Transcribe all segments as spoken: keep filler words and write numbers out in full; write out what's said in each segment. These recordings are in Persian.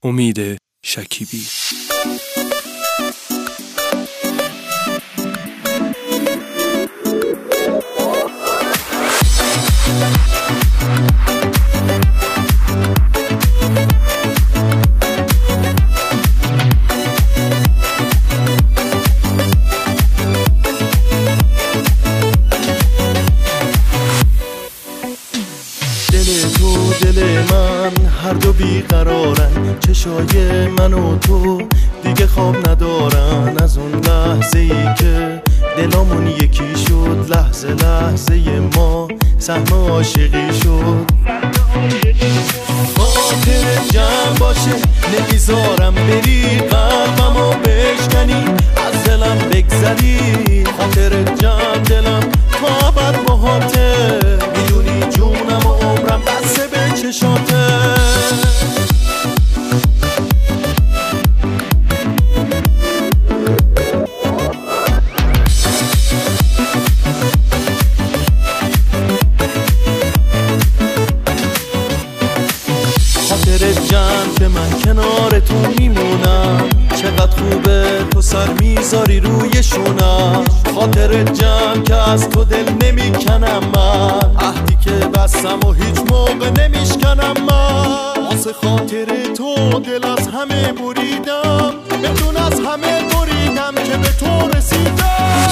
امید شکیبی. هر دو بیقرارن، چشای من و تو دیگه خواب ندارن. از اون لحظه ای که دلامون یکی شد، لحظه لحظه ما سهم عاشقی شد. خاطر جمع باشه نمیذارم بری، قلبمو بشکنی از دلم بگذری. خاطر جمع دلم تا ابد باهاته، میدونی جونم و عمرم بسته به چشاته. خاطر جمع که من کنار تو میمونم، چقدر خوبه تو سر میذاری روی شونم. خاطر جمع که از تو دل نمیکنم من، عهدی که بستم و هیچ موقع نمیشکنم من. واسه خاطر تو دل از همه بریدم، بدون از همه بریدم که به تو رسیدم.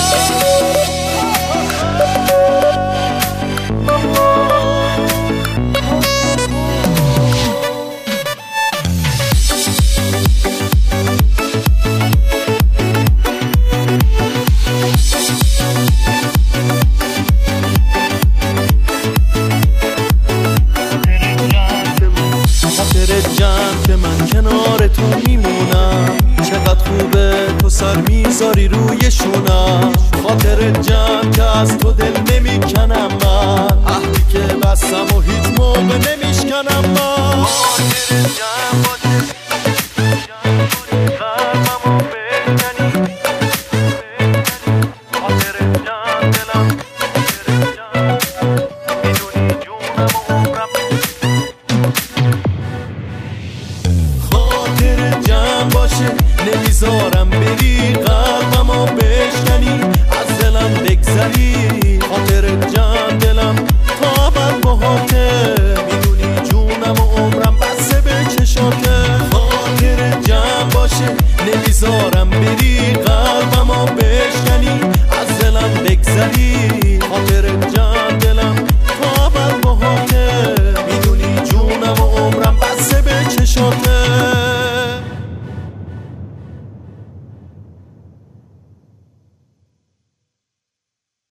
جمع که من کنار تو میمونم، چقدر خوبه تو سر میذاری روی شونم. خاطر جمع که از تو دل نمیکنم من، عهدی که بستم و هیچ موقع نمیشکنم من. خاطر جمع باشه قلبمو بشکنی، خاطر جمع دلم، میدونی جونم و عمرم. باشه نمیذارم بری، قلبمو بشکنی از دلم بگذری. خاطر جمع دلم تا ابد باهاته، میدونی جونم و عمرم بسته به چشاته.